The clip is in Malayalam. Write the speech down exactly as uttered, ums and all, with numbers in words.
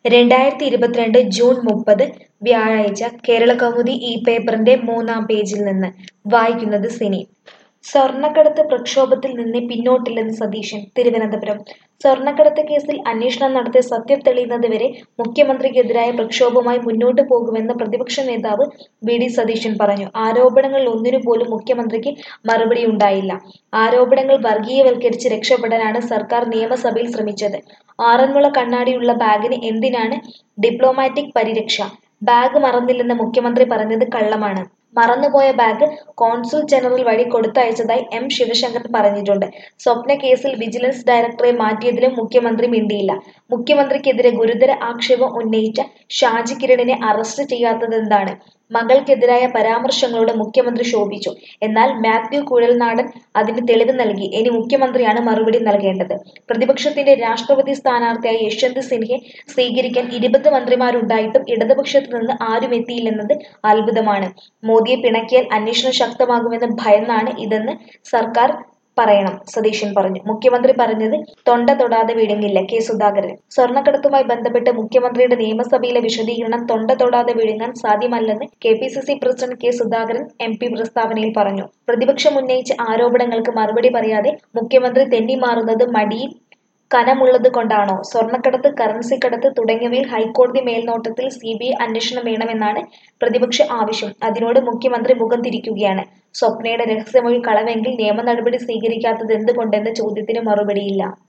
രണ്ടായിരത്തി ഇരുപത്തിരണ്ട് ജൂൺ മുപ്പത് വ്യാഴാഴ്ച കേരളകൗമുദി ഈ പേപ്പറിന്റെ മൂന്നാം പേജിൽ നിന്ന് വായിക്കുന്നത് സിനി. സ്വർണ്ണക്കടത്ത് പ്രക്ഷോഭത്തിൽ നിന്ന് പിന്നോട്ടില്ലെന്ന് സതീശൻ. തിരുവനന്തപുരം സ്വർണ്ണക്കടത്ത് കേസിൽ അന്വേഷണം നടത്തി സത്യം തെളിയുന്നതുവരെ മുഖ്യമന്ത്രിക്കെതിരായ പ്രക്ഷോഭവുമായി മുന്നോട്ടു പോകുമെന്ന് പ്രതിപക്ഷ നേതാവ് വി ഡി സതീശൻ പറഞ്ഞു. ആരോപണങ്ങളിൽ ഒന്നിനുപോലും മുഖ്യമന്ത്രിക്ക് മറുപടിയുണ്ടായില്ല. ആരോപണങ്ങൾ വർഗീയവൽക്കരിച്ച് രക്ഷപ്പെടാനാണ് സർക്കാർ നിയമസഭയിൽ ശ്രമിച്ചത്. ആറന്മുള കണ്ണാടിയുള്ള ബാഗിന് എന്തിനാണ് ഡിപ്ലോമാറ്റിക് പരിരക്ഷ? ബാഗ് മറന്നില്ലെന്ന് മുഖ്യമന്ത്രി പറഞ്ഞത് കള്ളമാണ്. മറന്നുപോയ ബാഗ് കോൺസുൽ ജനറൽ വഴി കൊടുത്തയച്ചതായി എം ശിവശങ്കർ പറഞ്ഞിട്ടുണ്ട്. സ്വപ്ന കേസിൽ വിജിലൻസ് ഡയറക്ടറെ മാറ്റിയതിലും മുഖ്യമന്ത്രി മിണ്ടിയില്ല. മുഖ്യമന്ത്രിക്കെതിരെ ഗുരുതര ആക്ഷേപം ഉന്നയിച്ച ഷാജി കിരണിനെ അറസ്റ്റ് ചെയ്യാത്തതെന്താണ്? മകൾക്കെതിരായ പരാമർശങ്ങളോട് മുഖ്യമന്ത്രി ശോഭിച്ചു. എന്നാൽ മാത്യു കുഴൽനാടൻ അതിന് തെളിവ് നൽകി. ഇനി മുഖ്യമന്ത്രിയാണ് മറുപടി നൽകേണ്ടത്. പ്രതിപക്ഷത്തിന്റെ രാഷ്ട്രപതി സ്ഥാനാർത്ഥിയായി യശ്വന്ത് സിൻഹയെ സ്വീകരിക്കാൻ ഇരുപത് മന്ത്രിമാരുണ്ടായിട്ടും ഇടതുപക്ഷത്തു നിന്ന് ആരും എത്തിയില്ലെന്നത് അത്ഭുതമാണ്. മോദിയെ പിണക്കിയാൽ അന്വേഷണം ശക്തമാകുമെന്ന് ഭയന്നാണ് ഇതെന്ന് സർക്കാർ പറയണം, സതീശൻ പറഞ്ഞു. മുഖ്യമന്ത്രി പറഞ്ഞത് തൊണ്ട തൊടാതെ വിഴുങ്ങില്ല കെ സുധാകരൻ. സ്വർണ്ണക്കടത്തുമായി ബന്ധപ്പെട്ട് മുഖ്യമന്ത്രിയുടെ നിയമസഭയിലെ വിശദീകരണം തൊണ്ട തൊടാതെ വിഴുങ്ങാൻ സാധ്യമല്ലെന്ന് K P C C president K Sudhakaran M P പ്രസ്താവനയിൽ പറഞ്ഞു. പ്രതിപക്ഷം ഉന്നയിച്ച ആരോപണങ്ങൾക്ക് മറുപടി പറയാതെ മുഖ്യമന്ത്രി തെന്നിമാറുന്നത് മടിയിൽ കനമുള്ളത് കൊണ്ടാണോ? സ്വർണ്ണക്കടത്ത്, കറൻസിക്കടത്ത് തുടങ്ങിയവയിൽ ഹൈക്കോടതി മേൽനോട്ടത്തിൽ സി ബി ഐ അന്വേഷണം വേണമെന്നാണ് പ്രതിപക്ഷ ആവശ്യം. അതിനോട് മുഖ്യമന്ത്രി മുഖം തിരിക്കുകയാണ്. സ്വപ്നയുടെ രഹസ്യമൊഴി കളവെങ്കിൽ നിയമ നടപടി സ്വീകരിക്കാത്തത് എന്തുകൊണ്ടെന്ന ചോദ്യത്തിന് മറുപടിയില്ല.